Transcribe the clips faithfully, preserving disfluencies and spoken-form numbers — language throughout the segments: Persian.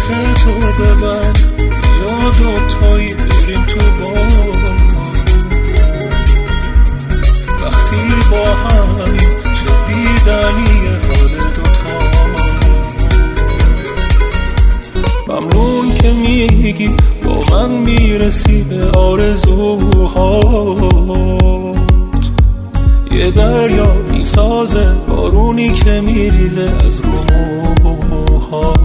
تو ببند یا دوتایی بریم تو باد. وقتی با همین چه دیدنی حال دوتا. ممنون که میگی با من میرسی به آرزوهات. یه دریا میسازه بارونی که میریزه از رو موهات.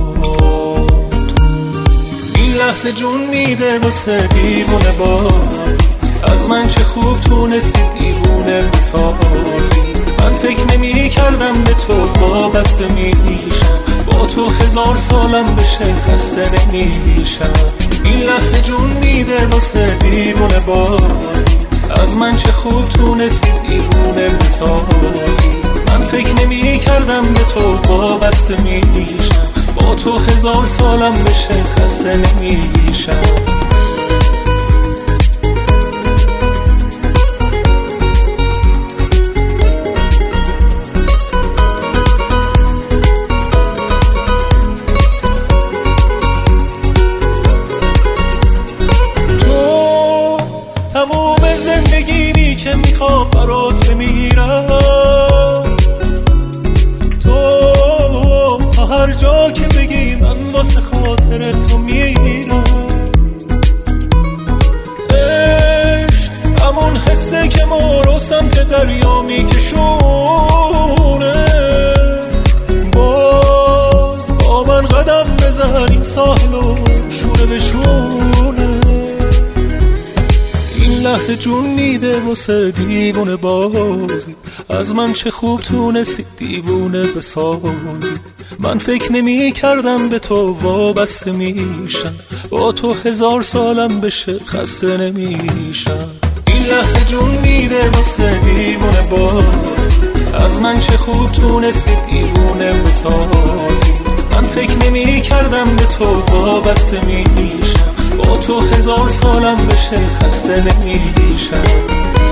این لحظه جون میده واسه دیوونه باز. از من چه خوب تونستی دیوونه بسازی. من فکر نمی کردم به تو وابسته میشم. با تو هزار سالم بشه خسته نمیشم. این لحظه جون میده واسه دیوونه بازی. از من چه خوب تونستی دیوونه بسازی. من فکر نمی کردم به تو وابسته میشم. با تو هزار سالم بشه خسته نمیشم. که میخوام برات بمیرم. تو تا هر جا که بگی من واسه خاطر تو میرم. عشق همون حسه که ما رو سمت دریا میکشونه. باز با من قدم بزن این ساحل و شونه بشونه. لحظه جون میده واسه دیوونه بازی. از من چه خوب تونستی دیوونه بسازی. من فکر نمی کردم به تو وابسته میشم. با تو هزار سالم بشه خسته نمیشم. این لحظه جون میده واسه دیوونه بازی. از من چه خوب تونستی دیوونه بسازی. من فکر نمی کردم به تو وابسته میشم. با تو هزار سالم بشه خسته نمیشم.